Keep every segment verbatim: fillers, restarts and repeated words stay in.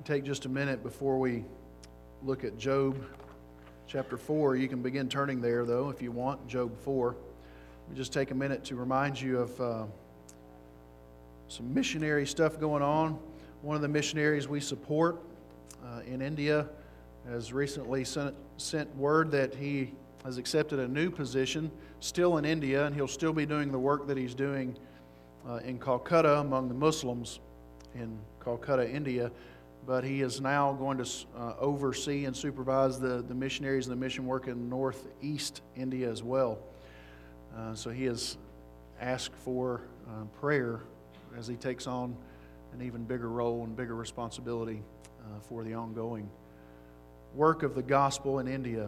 take just a minute before we look at Job chapter four. You can begin turning there, though, if you want, Job four. We just take a minute to remind you of uh, some missionary stuff going on. One of the missionaries we support uh, in India has recently sent, sent word that he has accepted a new position still in India, and he'll still be doing the work that he's doing uh, in Calcutta among the Muslims in Calcutta, India. But he is now going to uh, oversee and supervise the, the missionaries and the mission work in northeast India as well. Uh, so he has asked for uh, prayer as he takes on an even bigger role and bigger responsibility uh, for the ongoing work of the gospel in India.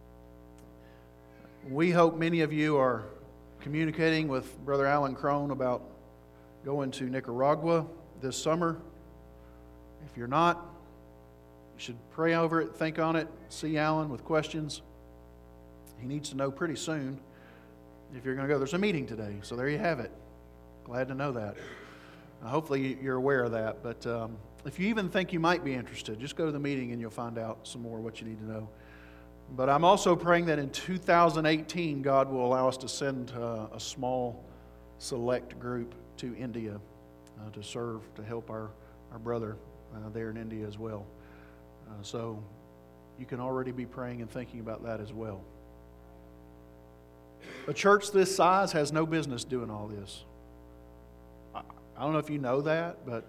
We hope many of you are communicating with Brother Alan Crone about going to Nicaragua this summer. If you're not, you should pray over it, think on it, see Alan with questions. He needs to know pretty soon if you're going to go. There's a meeting today, so there you have it. Glad to know that. Uh, hopefully you're aware of that, but um, if you even think you might be interested, just go to the meeting and you'll find out some more what you need to know. But I'm also praying that in two thousand eighteen, God will allow us to send uh, a small, select group to India uh, to serve, to help our, our brother uh, there in India as well. Uh, so you can already be praying and thinking about that as well. A church this size has no business doing all this. I, I don't know if you know that, but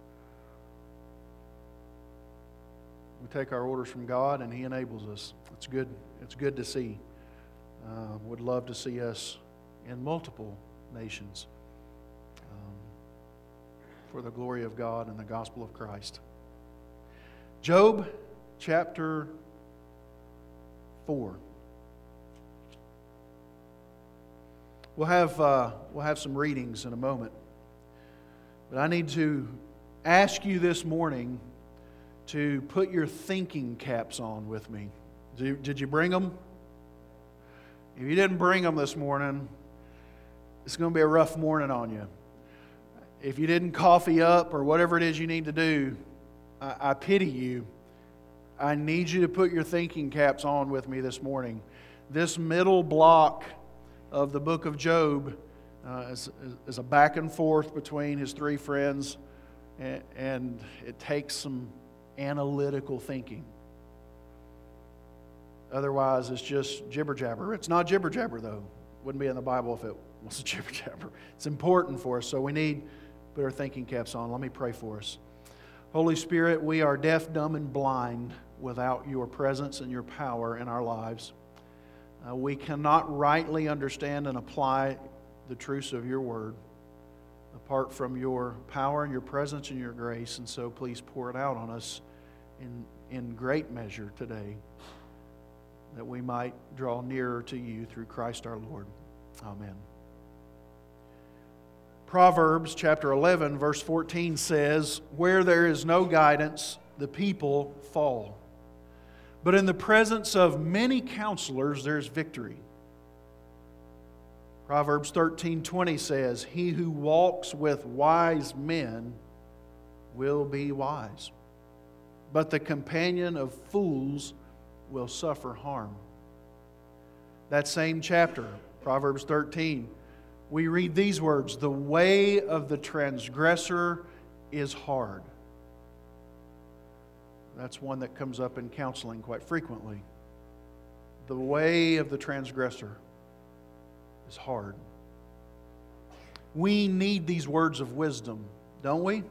we take our orders from God and He enables us. It's good. It's good to see. Uh, would love to see us in multiple nations um, for the glory of God and the gospel of Christ. Job chapter four. We'll have uh, we'll have some readings in a moment, but I need to ask you this morning to put your thinking caps on with me. Did you, did you bring them? If you didn't bring them this morning, it's going to be a rough morning on you. If you didn't coffee up or whatever it is you need to do, I, I pity you. I need you to put your thinking caps on with me this morning. This middle block of the book of Job uh, is, is a back and forth between his three friends, and, and it takes some analytical thinking. Otherwise, it's just jibber jabber. It's not jibber jabber, though. Wouldn't be in the Bible if it was jibber jabber. It's important for us, so we need to put our thinking caps on. Let me pray for us. Holy Spirit, we are deaf, dumb, and blind without your presence and your power in our lives. Uh, we cannot rightly understand and apply the truths of your word apart from your power and your presence and your grace. And so please pour it out on us in, in great measure today, that we might draw nearer to you through Christ our Lord. Amen. Proverbs chapter eleven verse fourteen says, "Where there is no guidance, the people fall. But in the presence of many counselors, there's victory." Proverbs thirteen twenty says, "He who walks with wise men will be wise, but the companion of fools will suffer harm." That same chapter, Proverbs thirteen, we read these words, "The way of the transgressor is hard." That's one that comes up in counseling quite frequently. The way of the transgressor is hard. We need these words of wisdom, don't we?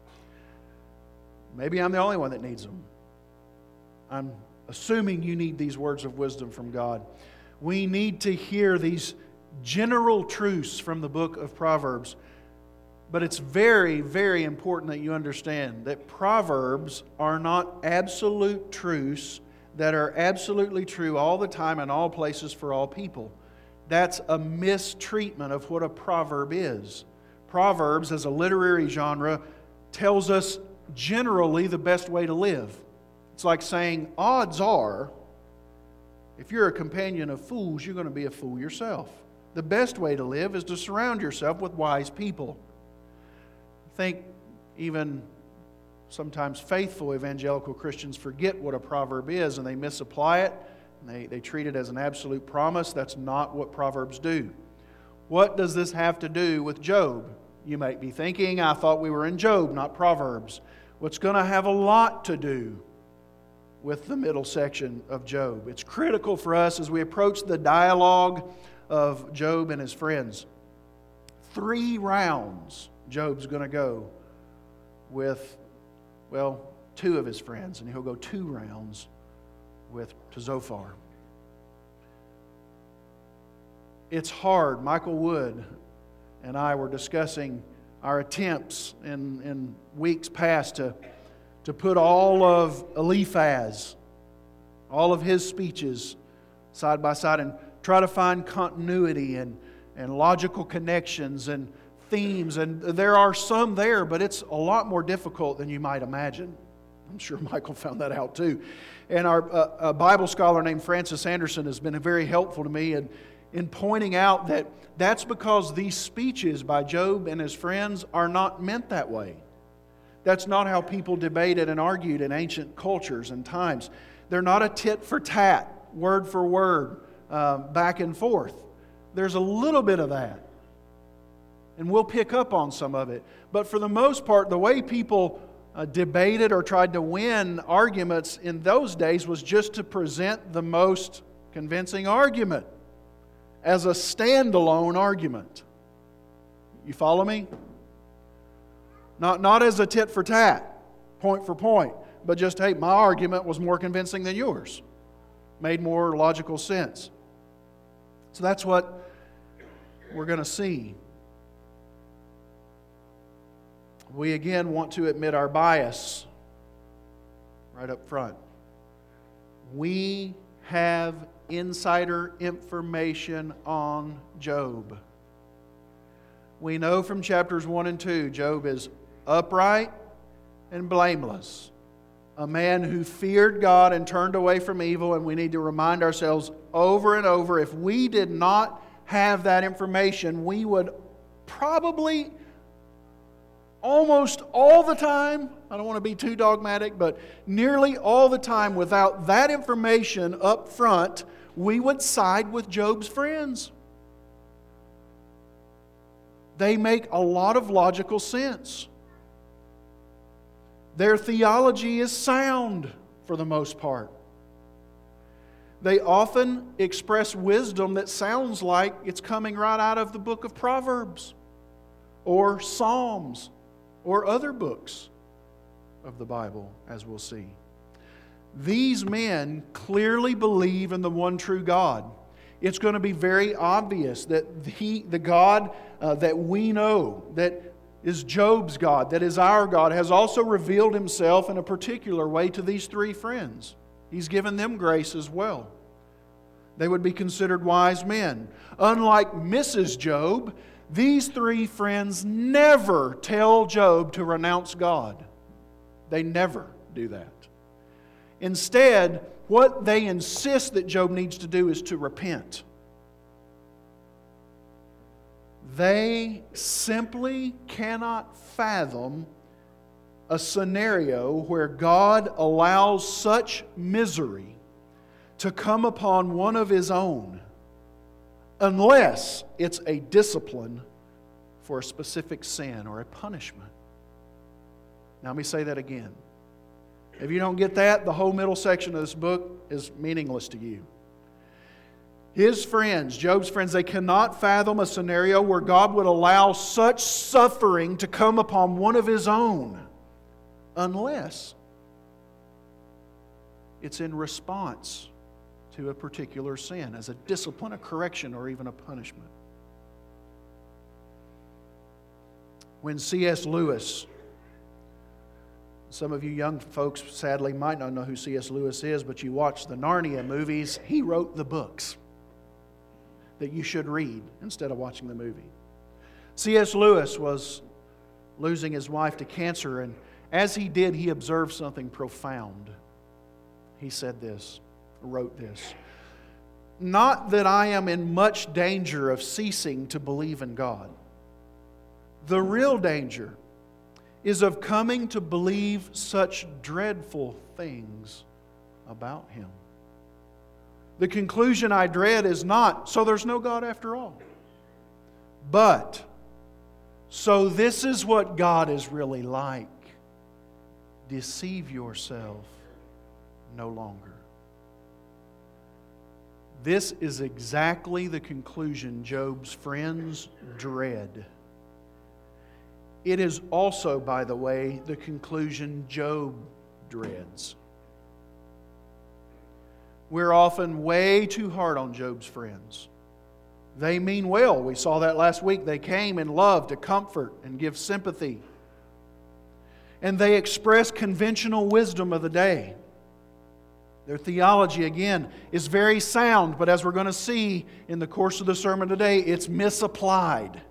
Maybe I'm the only one that needs them. I'm assuming you need these words of wisdom from God. We need to hear these general truths from the book of Proverbs. But it's very, very important that you understand that Proverbs are not absolute truths that are absolutely true all the time in all places for all people. That's a mistreatment of what a proverb is. Proverbs, as a literary genre, tells us generally the best way to live. It's like saying, odds are, if you're a companion of fools, you're going to be a fool yourself. The best way to live is to surround yourself with wise people. Think even sometimes faithful evangelical Christians forget what a proverb is and they misapply it. And they, they treat it as an absolute promise. That's not what Proverbs do. What does this have to do with Job? You might be thinking, I thought we were in Job, not Proverbs. What's going to have a lot to do with the middle section of Job. It's critical for us as we approach the dialogue of Job and his friends. Three rounds Job's going to go with, well, two of his friends, and he'll go two rounds with to Zophar. It's hard. Michael Wood and I were discussing our attempts in, in weeks past to, to put all of Eliphaz, all of his speeches side by side and try to find continuity and, and logical connections and themes. And there are some there, but it's a lot more difficult than you might imagine. I'm sure Michael found that out too. And our uh, a Bible scholar named Francis Anderson has been very helpful to me in, in pointing out that that's because these speeches by Job and his friends are not meant that way. That's not how people debated and argued in ancient cultures and times. They're not a tit for tat, word for word, uh, back and forth. There's a little bit of that. And we'll pick up on some of it. But for the most part, the way people uh, debated or tried to win arguments in those days was just to present the most convincing argument as a standalone argument. You follow me? Not, not as a tit for tat, point for point, but just, hey, my argument was more convincing than yours. Made more logical sense. So that's what we're going to see. We again want to admit our bias right up front. We have insider information on Job. We know from chapters one and two, Job is upright and blameless. A man who feared God and turned away from evil, and we need to remind ourselves over and over, if we did not have that information, we would probably almost all the time, I don't want to be too dogmatic, but nearly all the time without that information up front, we would side with Job's friends. They make a lot of logical sense. Their theology is sound for the most part. They often express wisdom that sounds like it's coming right out of the book of Proverbs or Psalms or other books of the Bible, as we'll see. These men clearly believe in the one true God. It's going to be very obvious that he, the God uh, that we know, that is Job's God, that is our God, has also revealed Himself in a particular way to these three friends. He's given them grace as well. They would be considered wise men. Unlike Missus Job, these three friends never tell Job to renounce God. They never do that. Instead, what they insist that Job needs to do is to repent. They simply cannot fathom a scenario where God allows such misery to come upon one of His own unless it's a discipline for a specific sin or a punishment. Now let me say that again. If you don't get that, the whole middle section of this book is meaningless to you. His friends, Job's friends, they cannot fathom a scenario where God would allow such suffering to come upon one of His own unless it's in response to a particular sin, as a discipline, a correction, or even a punishment. When C S Lewis, some of you young folks sadly might not know who C S Lewis is, but you watch the Narnia movies, he wrote the books that you should read instead of watching the movie. C S Lewis was losing his wife to cancer, and as he did, he observed something profound. He said this, wrote this: "Not that I am in much danger of ceasing to believe in God. The real danger is of coming to believe such dreadful things about Him. The conclusion I dread is not, so there's no God after all. But, so this is what God is really like. Deceive yourself no longer. This is exactly the conclusion Job's friends dread. It is also, by the way, the conclusion Job dreads. We're often way too hard on Job's friends. They mean well. We saw that last week. They came in love to comfort and give sympathy. And they express conventional wisdom of the day. Their theology, again, is very sound, but as we're going to see in the course of the sermon today, it's misapplied.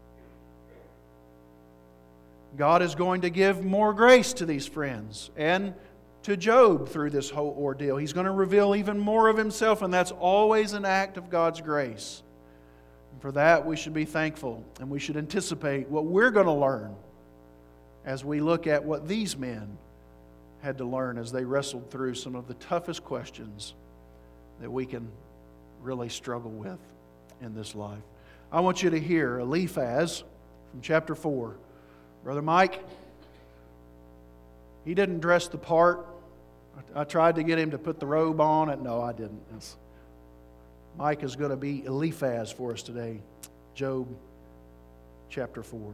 God is going to give more grace to these friends and to Job through this whole ordeal. He's going to reveal even more of Himself, and that's always an act of God's grace. And for that, we should be thankful, and we should anticipate what we're going to learn as we look at what these men had to learn as they wrestled through some of the toughest questions that we can really struggle with in this life. I want you to hear Eliphaz from chapter four. Brother Mike, he didn't dress the part. I tried to get him to put the robe on. And no, I didn't. It's, Mike is going to be Eliphaz for us today. Job chapter four.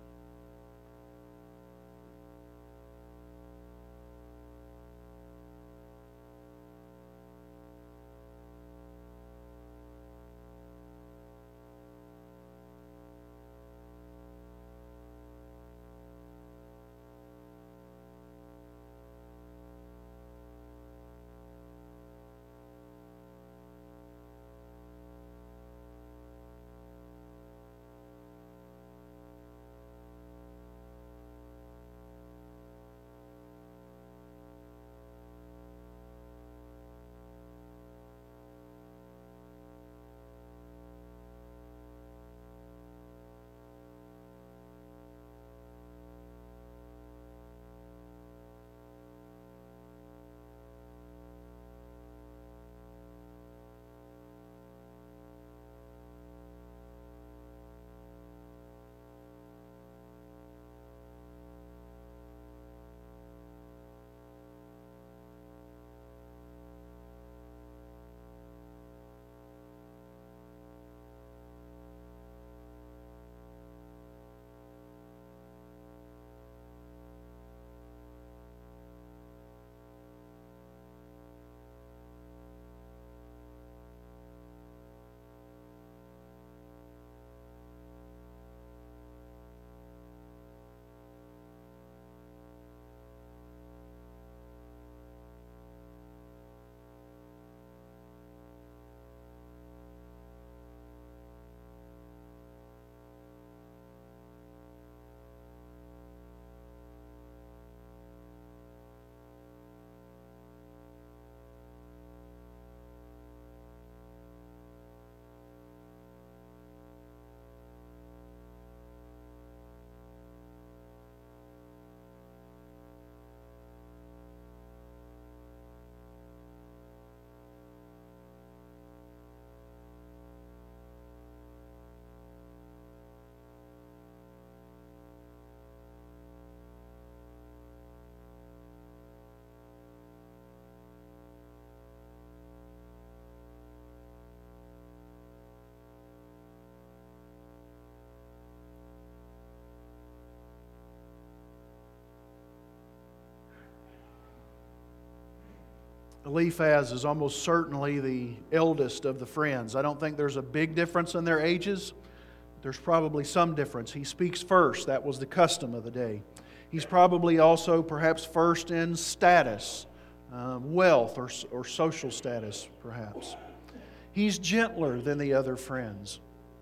Eliphaz is almost certainly the eldest of the friends. I don't think there's a big difference in their ages. There's probably some difference. He speaks first. That was the custom of the day. He's probably also perhaps first in status, um, wealth, or, or social status, perhaps. He's gentler than the other friends.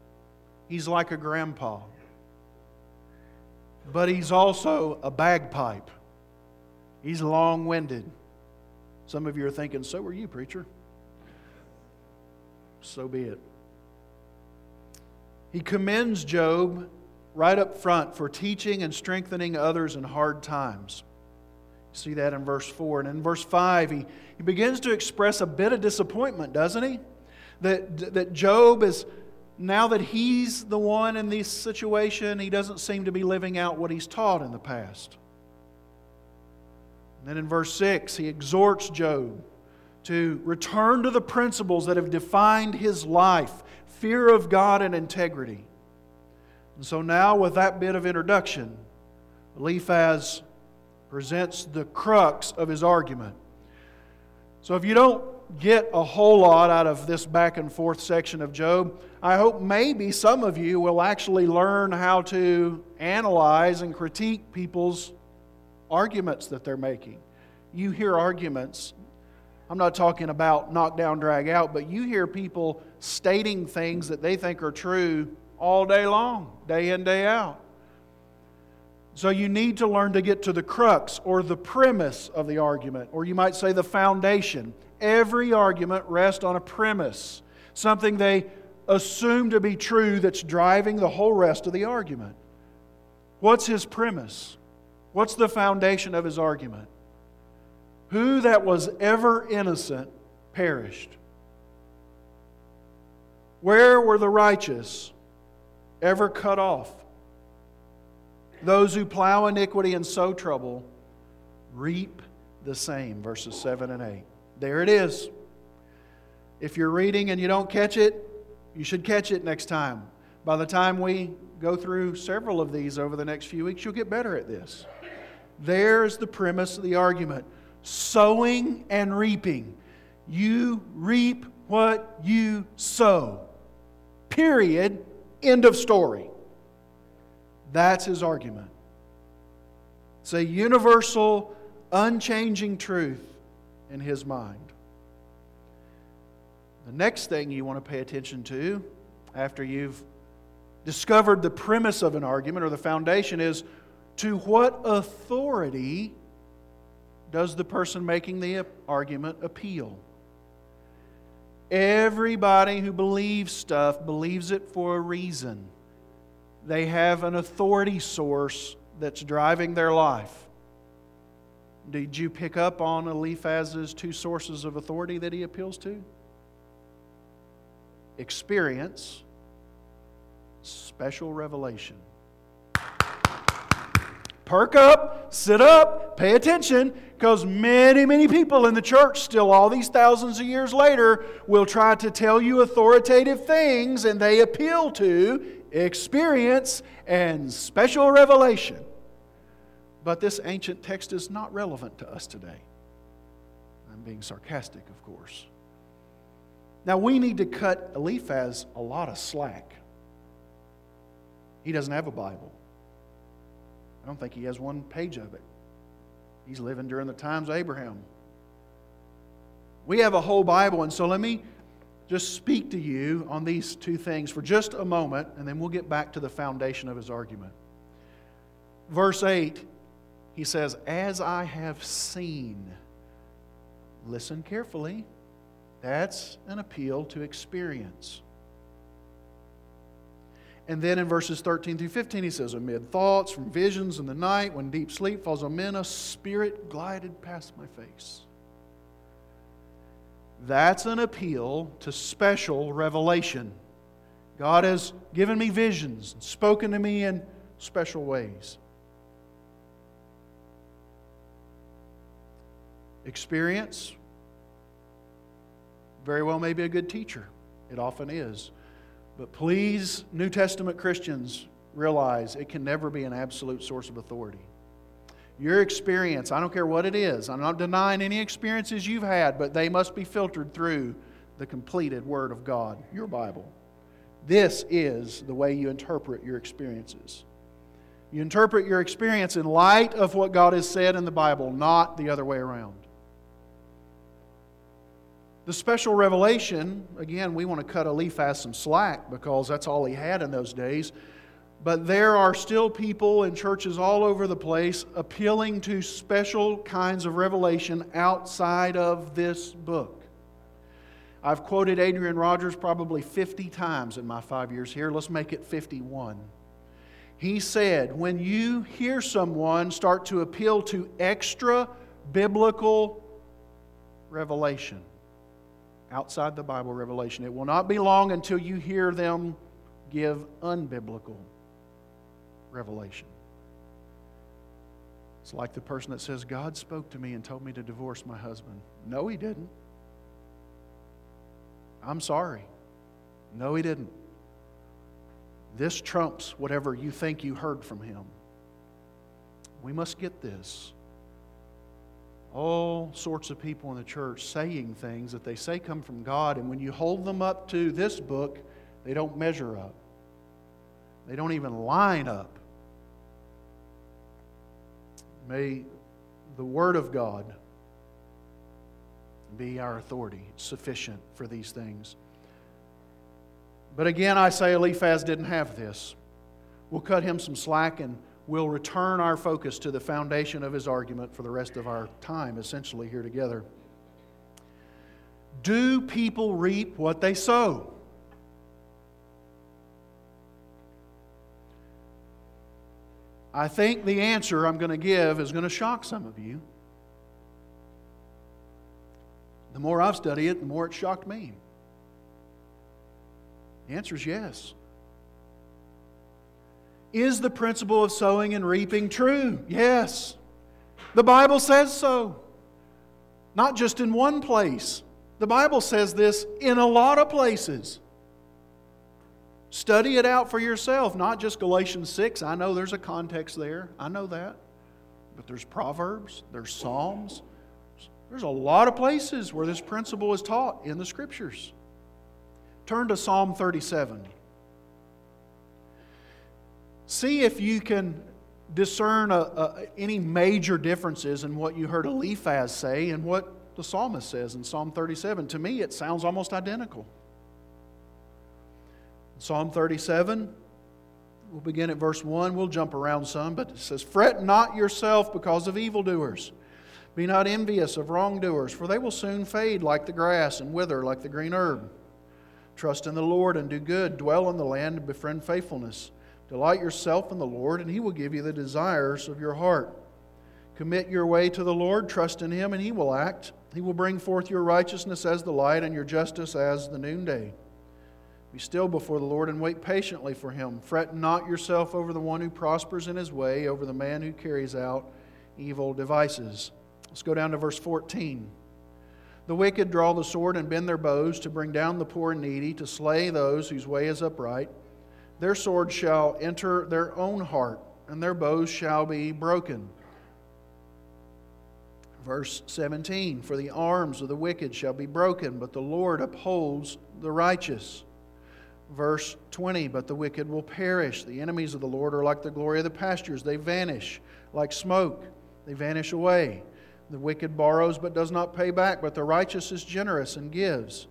He's like a grandpa. But he's also a bagpipe. He's long-winded. Some of you are thinking, so are you, preacher. So be it. He commends Job right up front for teaching and strengthening others in hard times. You see that in verse four. And in verse five, he, he begins to express a bit of disappointment, doesn't he? That, that Job is, now that he's the one in this situation, he doesn't seem to be living out what he's taught in the past. And then in verse six, he exhorts Job to return to the principles that have defined his life, fear of God and integrity. And so now, with that bit of introduction, Eliphaz presents the crux of his argument. So if you don't get a whole lot out of this back and forth section of Job, I hope maybe some of you will actually learn how to analyze and critique people's arguments that they're making. You hear arguments, I'm not talking about knock down, drag out, but you hear people stating things that they think are true all day long, day in, day out. So you need to learn to get to the crux or the premise of the argument, or you might say the foundation. Every argument rests on a premise, something they assume to be true that's driving the whole rest of the argument. What's his premise? What's the foundation of his argument? Who that was ever innocent perished. Where were the righteous ever cut off? Those who plow iniquity and sow trouble reap the same. Verses seven and eight. There it is. If you're reading and you don't catch it, you should catch it next time. By the time we go through several of these over the next few weeks, you'll get better at this. There's the premise of the argument. Sowing and reaping. You reap what you sow. Period. End of story. That's his argument. It's a universal, unchanging truth in his mind. The next thing you want to pay attention to after you've discovered the premise of an argument or the foundation is, to what authority does the person making the argument appeal? Everybody who believes stuff believes it for a reason. They have an authority source that's driving their life. Did you pick up on Eliphaz's two sources of authority that he appeals to? Experience, special revelation. Perk up, sit up, pay attention, because many, many people in the church still, all these thousands of years later, will try to tell you authoritative things, and they appeal to experience and special revelation. But this ancient text is not relevant to us today. I'm being sarcastic, of course. Now, we need to cut Eliphaz a lot of slack. He doesn't have a Bible. I don't think he has one page of it. He's living during the times of Abraham. We have a whole Bible, and so let me just speak to you on these two things for just a moment, and then we'll get back to the foundation of his argument. Verse eight, he says, "As I have seen." Listen carefully. That's an appeal to experience. And then in verses thirteen through fifteen, he says, "Amid thoughts from visions in the night, when deep sleep falls on men, a spirit glided past my face." That's an appeal to special revelation. God has given me visions, spoken to me in special ways. Experience very well may be a good teacher. It often is. But please, New Testament Christians, realize it can never be an absolute source of authority. Your experience, I don't care what it is, I'm not denying any experiences you've had, but they must be filtered through the completed Word of God, your Bible. This is the way you interpret your experiences. You interpret your experience in light of what God has said in the Bible, not the other way around. The special revelation, again, we want to cut Eliphaz some slack because that's all he had in those days. But there are still people in churches all over the place appealing to special kinds of revelation outside of this book. I've quoted Adrian Rogers probably fifty times in my five years here. Let's make it fifty-one. He said, when you hear someone start to appeal to extra biblical revelation, outside the Bible revelation, it will not be long until you hear them give unbiblical revelation. It's like the person that says, God spoke to me and told me to divorce my husband. No, He didn't. I'm sorry. No, He didn't. This trumps whatever you think you heard from Him. We must get this. All sorts of people in the church saying things that they say come from God, and when you hold them up to this book, they don't measure up. They don't even line up. May the Word of God be our authority. It's sufficient for these things. But again, I say Eliphaz didn't have this. We'll cut him some slack and we'll return our focus to the foundation of his argument for the rest of our time, essentially, here together. Do people reap what they sow? I think the answer I'm going to give is going to shock some of you. The more I've studied it, the more it shocked me. The answer is yes. Is the principle of sowing and reaping true? Yes. The Bible says so. Not just in one place. The Bible says this in a lot of places. Study it out for yourself, not just Galatians six. I know there's a context there. I know that. But there's Proverbs, there's Psalms. There's a lot of places where this principle is taught in the Scriptures. Turn to Psalm thirty-seven. See if you can discern a, a, any major differences in what you heard Eliphaz say and what the psalmist says in Psalm thirty-seven. To me, it sounds almost identical. Psalm thirty-seven, we'll begin at verse one. We'll jump around some, but it says, "Fret not yourself because of evildoers. Be not envious of wrongdoers, for they will soon fade like the grass and wither like the green herb. Trust in the Lord and do good. Dwell in the land and befriend faithfulness. Delight yourself in the Lord, and He will give you the desires of your heart. Commit your way to the Lord. Trust in Him, and He will act. He will bring forth your righteousness as the light and your justice as the noonday. Be still before the Lord and wait patiently for Him. Fret not yourself over the one who prospers in his way, over the man who carries out evil devices." Let's go down to verse fourteen. "The wicked draw the sword and bend their bows to bring down the poor and needy, to slay those whose way is upright. Their sword shall enter their own heart, and their bows shall be broken." Verse seventeen, "For the arms of the wicked shall be broken, but the Lord upholds the righteous." Verse twenty, "But the wicked will perish. The enemies of the Lord are like the glory of the pastures. They vanish like smoke. They vanish away. The wicked borrows but does not pay back, but the righteous is generous and gives."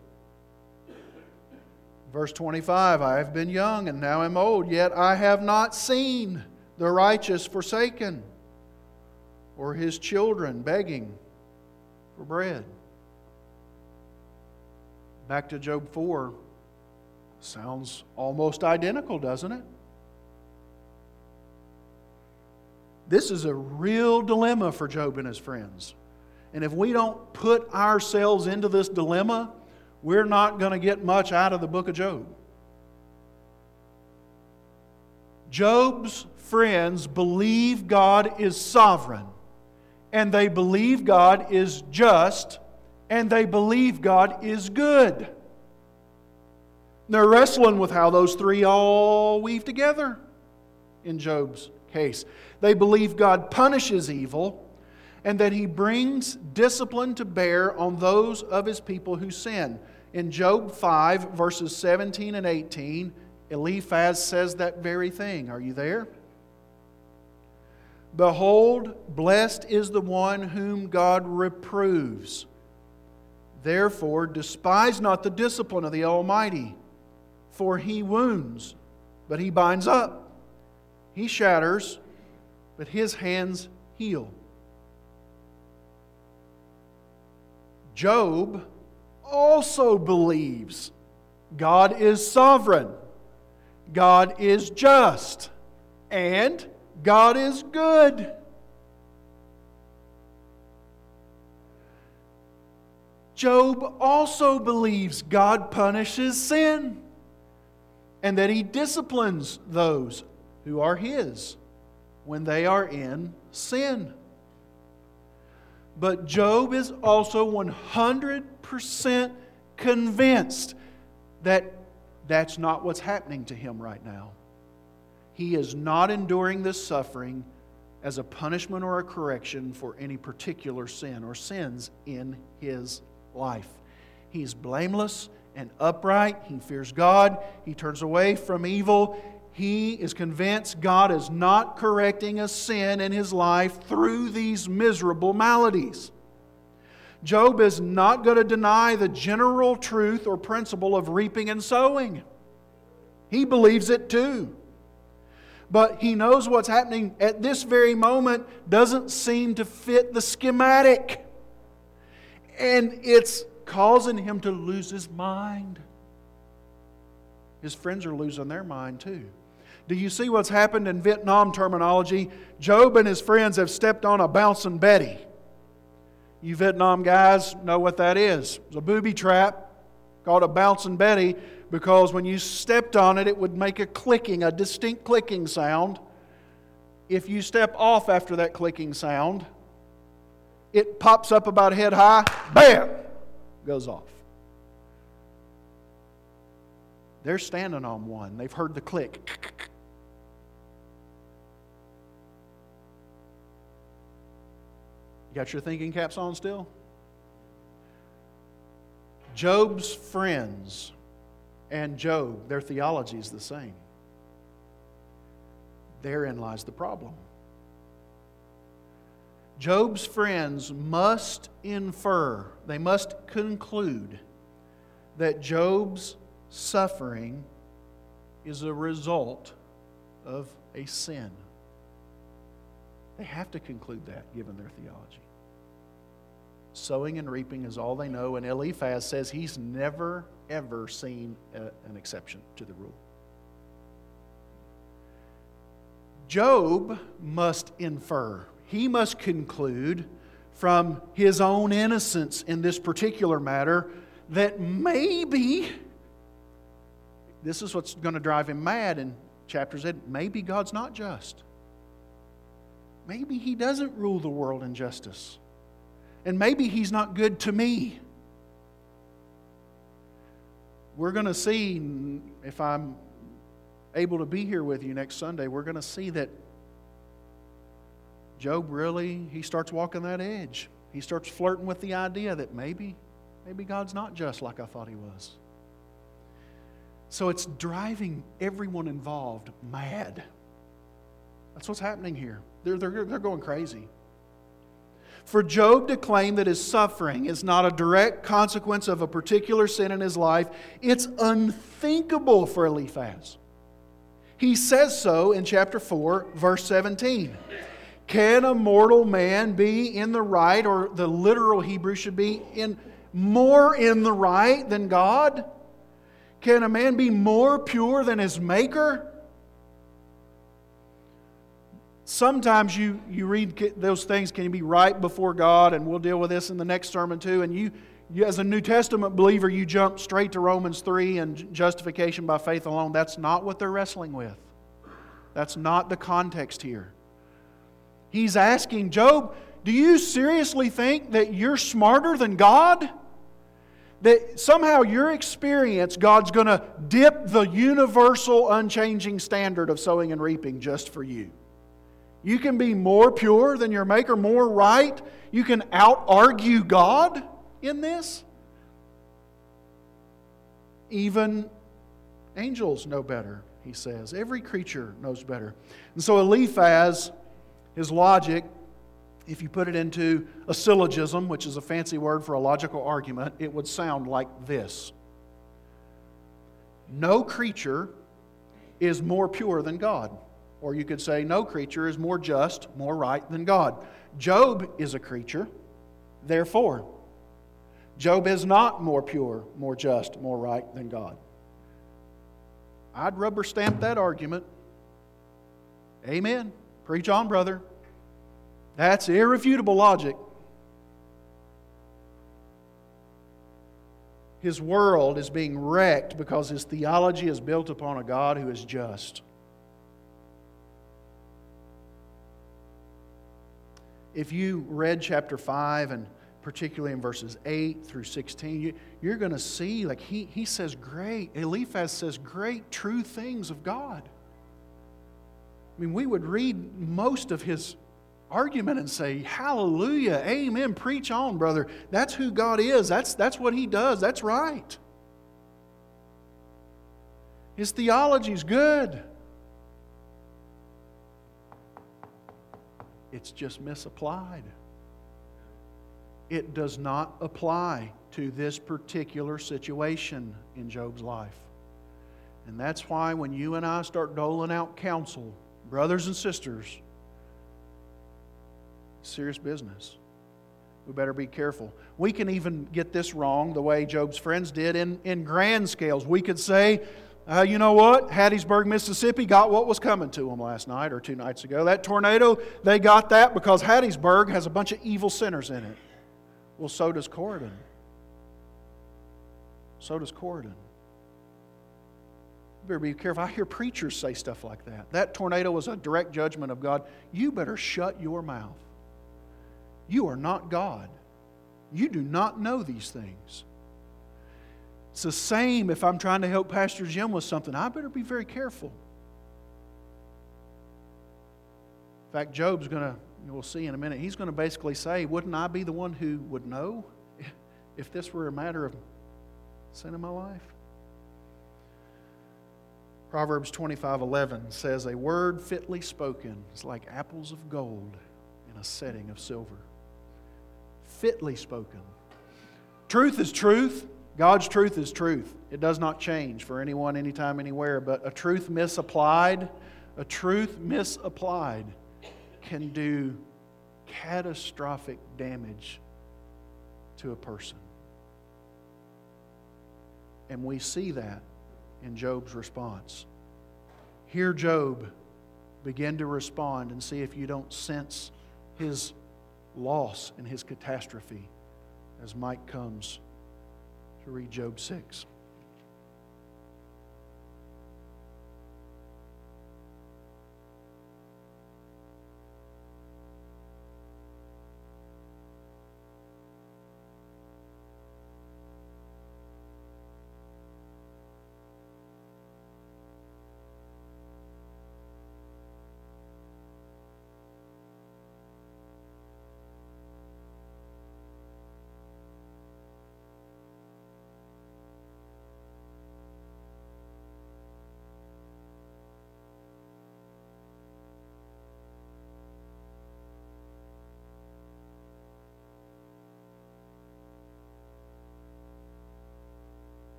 Verse twenty-five, "I have been young and now am old, yet I have not seen the righteous forsaken, or his children begging for bread." Back to Job four. Sounds almost identical, doesn't it? This is a real dilemma for Job and his friends. And if we don't put ourselves into this dilemma, we're not going to get much out of the book of Job. Job's friends believe God is sovereign, and they believe God is just, and they believe God is good. They're wrestling with how those three all weave together in Job's case. They believe God punishes evil and that He brings discipline to bear on those of His people who sin. In Job five, verses seventeen and eighteen, Eliphaz says that very thing. Are you there? "Behold, blessed is the one whom God reproves. Therefore, despise not the discipline of the Almighty. For He wounds, but He binds up. He shatters, but His hands heal." Job also believes God is sovereign, God is just, and God is good. Job also believes God punishes sin and that He disciplines those who are His when they are in sin. But Job is also one hundred percent convinced that that's not what's happening to him right now. He is not enduring this suffering as a punishment or a correction for any particular sin or sins in his life. He's blameless and upright. He fears God. He turns away from evil. He is convinced God is not correcting a sin in his life through these miserable maladies. Job is not going to deny the general truth or principle of reaping and sowing. He believes it too. But he knows what's happening at this very moment doesn't seem to fit the schematic. And it's causing him to lose his mind. His friends are losing their mind too. Do you see what's happened in Vietnam terminology? Job and his friends have stepped on a bouncing Betty. You Vietnam guys know what that is. It's a booby trap called a bouncing Betty because when you stepped on it, it would make a clicking, a distinct clicking sound. If you step off after that clicking sound, it pops up about head high, bam, goes off. They're standing on one. They've heard the click. You got your thinking caps on still? Job's friends and Job, their theology is the same. Therein lies the problem. Job's friends must infer, they must conclude that Job's suffering is a result of a sin. They have to conclude that given their theology. Sowing and reaping is all they know, and Eliphaz says he's never, ever seen a, an exception to the rule. Job must infer, he must conclude from his own innocence in this particular matter that maybe, this is what's going to drive him mad in chapters eight, maybe God's not just. Maybe He doesn't rule the world in justice. And maybe He's not good to me. We're going to see, if I'm able to be here with you next Sunday, we're going to see that Job really, he starts walking that edge. He starts flirting with the idea that maybe, maybe God's not just like I thought He was. So it's driving everyone involved mad. That's what's happening here. They're, they're, they're going crazy. For Job to claim that his suffering is not a direct consequence of a particular sin in his life, it's unthinkable for Eliphaz. He says so in chapter four, verse seventeen. Can a mortal man be in the right, or the literal Hebrew should be in more in the right than God? Can a man be more pure than his Maker? Sometimes you, you read those things, can you be right before God? And we'll deal with this in the next sermon too. And you, you, as a New Testament believer, you jump straight to Romans three and justification by faith alone. That's not what they're wrestling with. That's not the context here. He's asking Job, do you seriously think that you're smarter than God? That somehow your experience, God's going to dip the universal, unchanging standard of sowing and reaping just for you. You can be more pure than your Maker, more right. You can out-argue God in this. Even angels know better, he says. Every creature knows better. And so Eliphaz, his logic, if you put it into a syllogism, which is a fancy word for a logical argument, it would sound like this. No creature is more pure than God. Or you could say, no creature is more just, more right than God. Job is a creature, therefore, Job is not more pure, more just, more right than God. I'd rubber stamp that argument. Amen. Preach on, brother. That's irrefutable logic. His world is being wrecked because his theology is built upon a God who is just. If you read chapter five, and particularly in verses eight through sixteen, you, you're going to see, like he, he says great, Eliphaz says great true things of God. I mean, we would read most of his argument and say, hallelujah, amen, preach on, brother. That's who God is. That's, that's what He does. That's right. His theology's good. It's just misapplied. It does not apply to this particular situation in Job's life. And that's why when you and I start doling out counsel, brothers and sisters, serious business. We better be careful. We can even get this wrong the way Job's friends did in, in grand scales. We could say, uh, you know what? Hattiesburg, Mississippi got what was coming to them last night or two nights ago. That tornado, they got that because Hattiesburg has a bunch of evil sinners in it. Well, so does Corydon. So does Corydon. You better be careful. I hear preachers say stuff like that. That tornado was a direct judgment of God. You better shut your mouth. You are not God. You do not know these things. It's the same if I'm trying to help Pastor Jim with something. I better be very careful. In fact, Job's going to, we'll see in a minute, he's going to basically say, wouldn't I be the one who would know if this were a matter of sin in my life? Proverbs twenty-five eleven says, a word fitly spoken is like apples of gold in a setting of silver. Fitly spoken. Truth is truth. God's truth is truth. It does not change for anyone, anytime, anywhere. But a truth misapplied, a truth misapplied can do catastrophic damage to a person. And we see that in Job's response. Hear Job begin to respond and see if you don't sense his loss and his catastrophe as Mike comes to read Job six.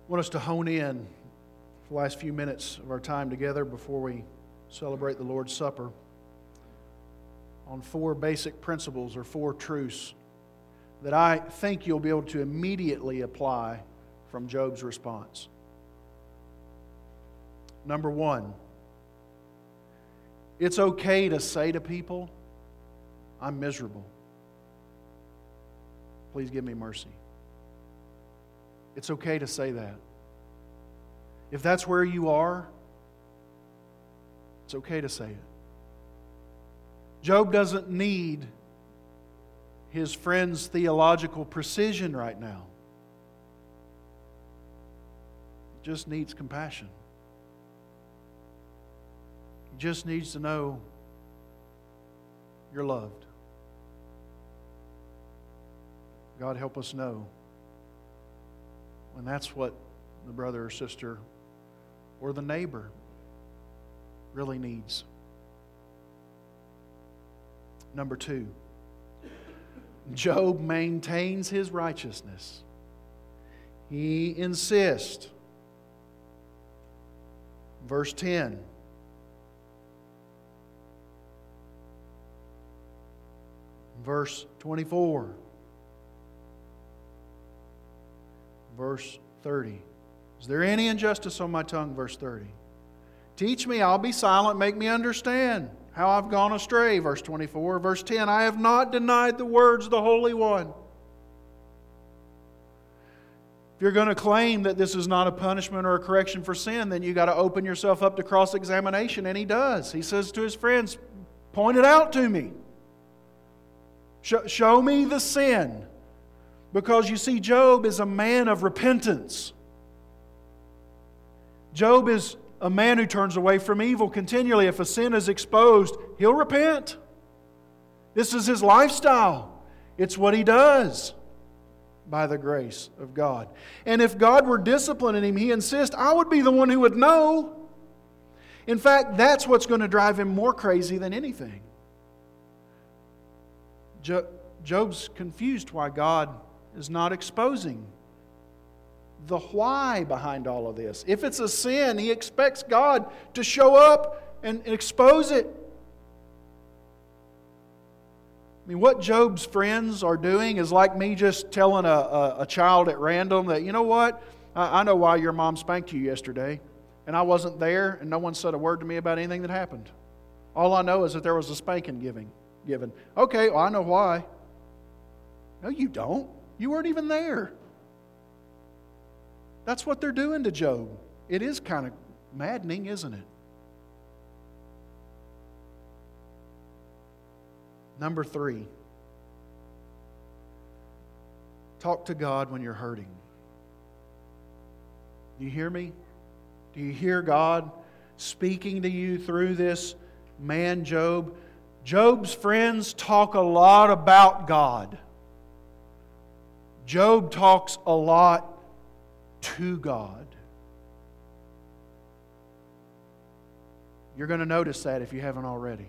want us to hone in the last few minutes of our time together before we celebrate the Lord's Supper on four basic principles or four truths that I think you'll be able to immediately apply from Job's response. Number one, it's okay to say to people, I'm miserable. Please give me mercy. It's okay to say that. If that's where you are, it's okay to say it. Job doesn't need his friend's theological precision right now. He just needs compassion. He just needs to know you're loved. God, help us know when that's what the brother or sister or the neighbor really needs. Number two, Job maintains his righteousness. He insists. Verse ten. Verse twenty-four. Verse thirty. Is there any injustice on my tongue? Verse thirty. Teach me, I'll be silent, make me understand how I've gone astray. Verse twenty-four. Verse ten. I have not denied the words of the Holy One. If you're going to claim that this is not a punishment or a correction for sin, then you've got to open yourself up to cross-examination, and he does. He says to his friends, point it out to me. Show me the sin. Because you see, Job is a man of repentance. Job is a man who turns away from evil continually. If a sin is exposed, he'll repent. This is his lifestyle. It's what he does by the grace of God. And if God were disciplining him, he insists, I would be the one who would know. In fact, that's what's going to drive him more crazy than anything. Job's confused why God is not exposing the why behind all of this. If it's a sin, he expects God to show up and expose it. I mean, what Job's friends are doing is like me just telling a, a, a child at random that, you know what, I, I know why your mom spanked you yesterday, and I wasn't there, and no one said a word to me about anything that happened. All I know is that there was a spanking giving, given. Okay, well, I know why. No, you don't. You weren't even there. That's what they're doing to Job. It is kind of maddening, isn't it? Number three, talk to God when you're hurting. Do you hear me? Do you hear God speaking to you through this man, Job? Job's friends talk a lot about God. Job talks a lot to God. You're going to notice that if you haven't already.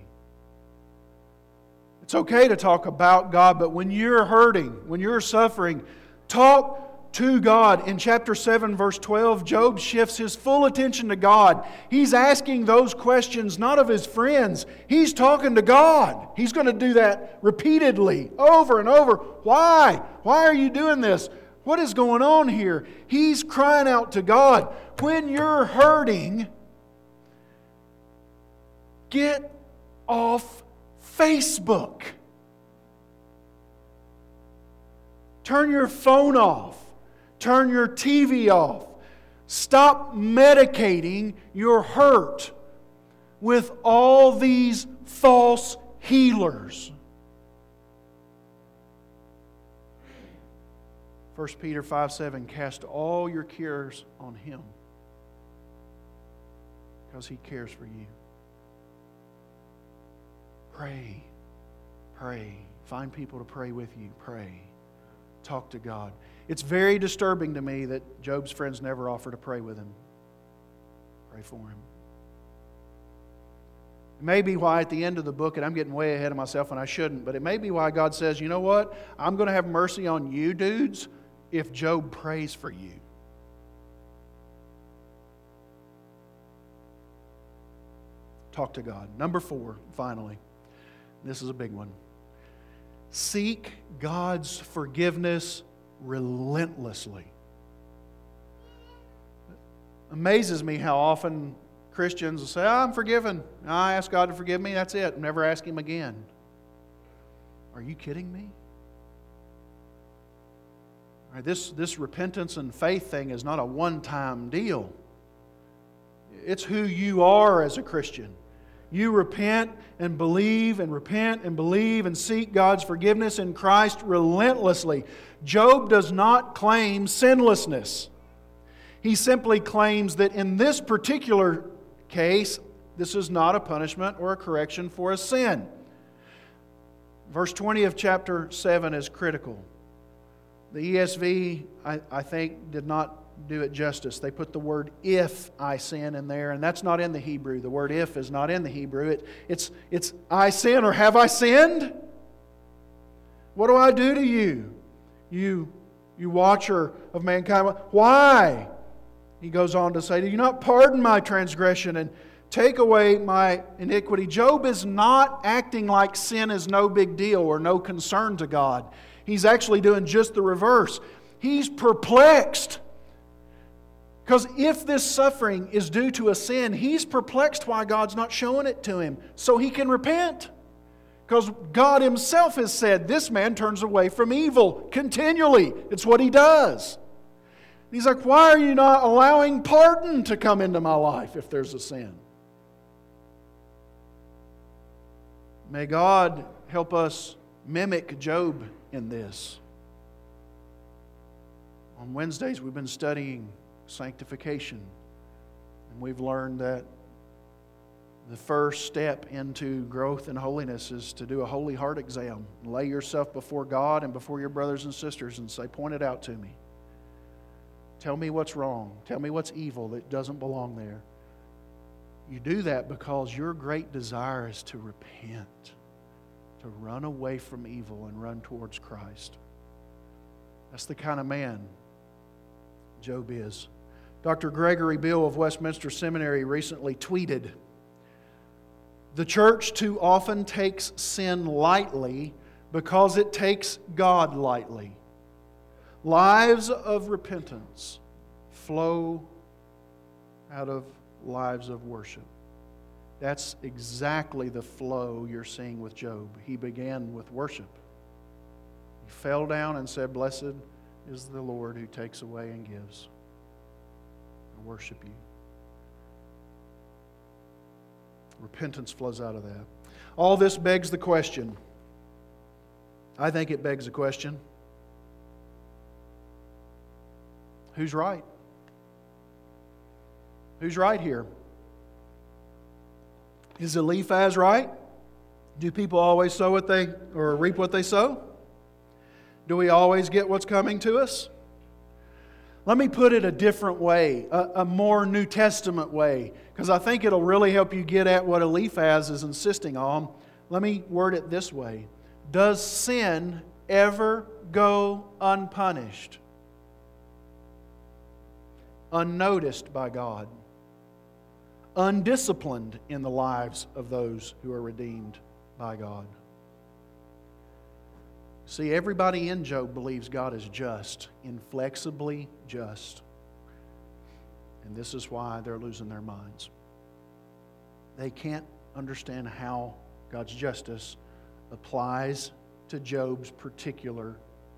It's okay to talk about God, but when you're hurting, when you're suffering, talk to God. In chapter seven, verse twelve, Job shifts his full attention to God. He's asking those questions not of his friends. He's talking to God. He's going to do that repeatedly, over and over. Why? Why are you doing this? What is going on here? He's crying out to God. When you're hurting, get off Facebook. Turn your phone off. Turn your T V off. Stop medicating your hurt with all these false healers. First Peter five seven, cast all your cares on Him because He cares for you. Pray. Pray. Find people to pray with you. Pray. Talk to God. It's very disturbing to me that Job's friends never offer to pray with him. Pray for him. It may be why at the end of the book, and I'm getting way ahead of myself and I shouldn't, but it may be why God says, you know what? I'm going to have mercy on you dudes if Job prays for you. Talk to God. Number four, finally. This is a big one. Seek God's forgiveness relentlessly. Amazes me how often Christians will say, oh, I'm forgiven. I ask God to forgive me, that's it. Never ask Him again. Are you kidding me? All right, this, this repentance and faith thing is not a one-time deal. It's who you are as a Christian. You repent and believe and repent and believe and seek God's forgiveness in Christ relentlessly. Job does not claim sinlessness. He simply claims that in this particular case, this is not a punishment or a correction for a sin. Verse twenty of chapter seven is critical. The E S V, I, I think, did not do it justice. They put the word if I sin in there, and that's not in the Hebrew. The word if is not in the Hebrew. It, it's, it's I sin or have I sinned? What do I do to you? You, you watcher of mankind. Why? He goes on to say, do you not pardon my transgression and take away my iniquity? Job is not acting like sin is no big deal or no concern to God. He's actually doing just the reverse. He's perplexed. Because if this suffering is due to a sin, he's perplexed why God's not showing it to him so he can repent. Because God Himself has said, this man turns away from evil continually. It's what he does. He's like, why are you not allowing pardon to come into my life if there's a sin? May God help us mimic Job in this. On Wednesdays, we've been studying sanctification. And we've learned that the first step into growth in holiness is to do a holy heart exam. Lay yourself before God and before your brothers and sisters and say, point it out to me. Tell me what's wrong. Tell me what's evil that doesn't belong there. You do that because your great desire is to repent, to run away from evil and run towards Christ. That's the kind of man Job is. Doctor Gregory Bill of Westminster Seminary recently tweeted, the church too often takes sin lightly because it takes God lightly. Lives of repentance flow out of lives of worship. That's exactly the flow you're seeing with Job. He began with worship. He fell down and said, blessed is the Lord who takes away and gives. I worship you. Repentance flows out of that. All this begs the question. I think it begs the question. Who's right? Who's right here? Is Eliphaz right? Do people always sow what they, or reap what they sow? Do we always get what's coming to us? Let me put it a different way, a, a more New Testament way, because I think it'll really help you get at what Eliphaz is insisting on. Let me word it this way. Does sin ever go unpunished? Unnoticed by God? Undisciplined in the lives of those who are redeemed by God? See, everybody in Job believes God is just, inflexibly just. And this is why they're losing their minds. They can't understand how God's justice applies to Job's particular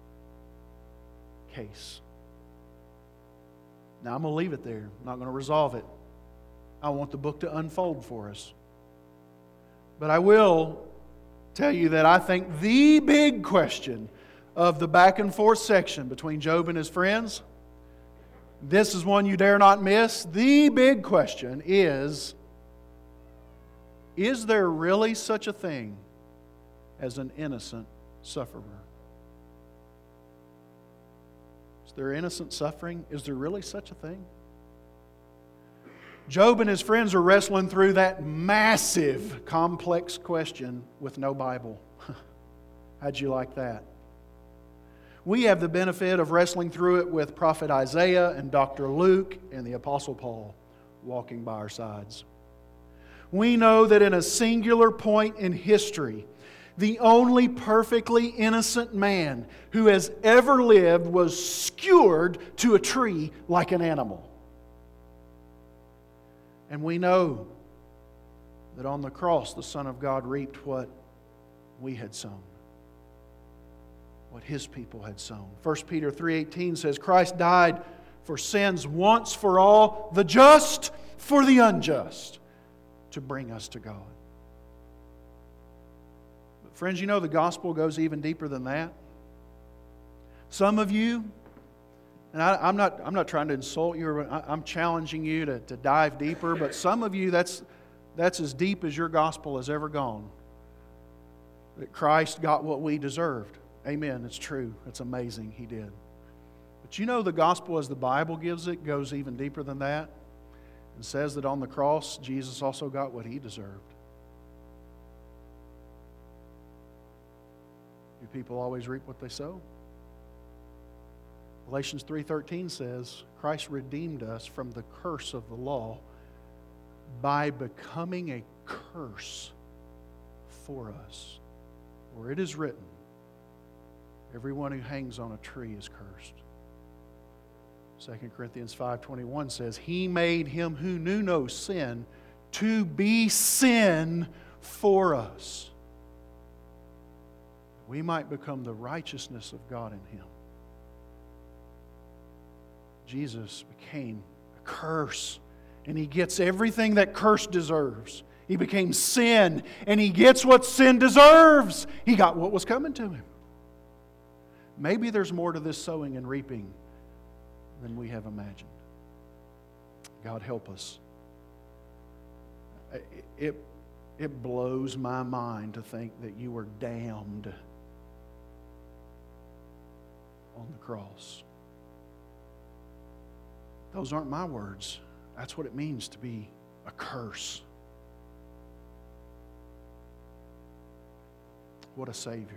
case. Now, I'm going to leave it there. I'm not going to resolve it. I want the book to unfold for us. But I will tell you that I think the big question of the back and forth section between Job and his friends, this is one you dare not miss. The big question is, is there really such a thing as an innocent sufferer? Is there innocent suffering? Is there really such a thing? Job and his friends are wrestling through that massive, complex question with no Bible. How'd you like that? We have the benefit of wrestling through it with Prophet Isaiah and Doctor Luke and the Apostle Paul walking by our sides. We know that in a singular point in history, the only perfectly innocent man who has ever lived was skewered to a tree like an animal. And we know that on the cross the Son of God reaped what we had sown, what His people had sown. First Peter three eighteen says, Christ died for sins once for all, the just for the unjust, to bring us to God. But friends, you know the gospel goes even deeper than that. Some of you, and I, I'm not I'm not trying to insult you, or I, I'm challenging you to, to dive deeper, but some of you, that's, that's as deep as your gospel has ever gone. That Christ got what we deserved. Amen. It's true. It's amazing. He did. But you know the gospel as the Bible gives it goes even deeper than that. And says that on the cross, Jesus also got what He deserved. Do people always reap what they sow? Galatians three thirteen says, Christ redeemed us from the curse of the law by becoming a curse for us. For it is written, everyone who hangs on a tree is cursed. Second Corinthians five twenty-one says, He made Him who knew no sin to be sin for us. We might become the righteousness of God in Him. Jesus became a curse, and He gets everything that curse deserves. He became sin, and He gets what sin deserves. He got what was coming to Him. Maybe there's more to this sowing and reaping than we have imagined. God help us. It, it blows my mind to think that you were damned on the cross. Those aren't my words. That's what it means to be a curse. What a Savior.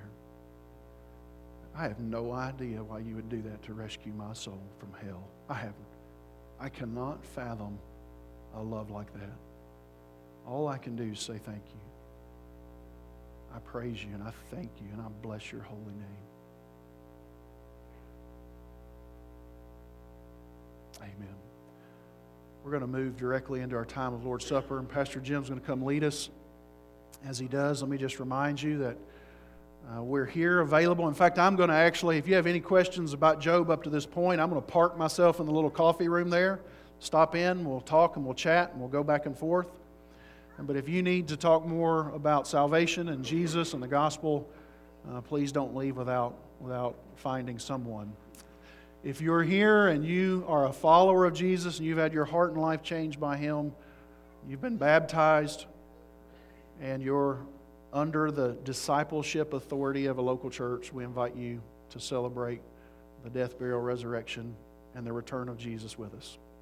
I have no idea why you would do that to rescue my soul from hell. I haven't. I cannot fathom a love like that. All I can do is say thank you. I praise you and I thank you and I bless your holy name. Amen. We're going to move directly into our time of Lord's Supper, and Pastor Jim's going to come lead us. As he does, let me just remind you that Uh, we're here available. In fact, I'm going to actually, if you have any questions about Job up to this point, I'm going to park myself in the little coffee room there. Stop in, we'll talk and we'll chat and we'll go back and forth. But if you need to talk more about salvation and Jesus and the gospel, uh, please don't leave without, without finding someone. If you're here and you are a follower of Jesus and you've had your heart and life changed by Him, you've been baptized, and you're under the discipleship authority of a local church, we invite you to celebrate the death, burial, resurrection, and the return of Jesus with us.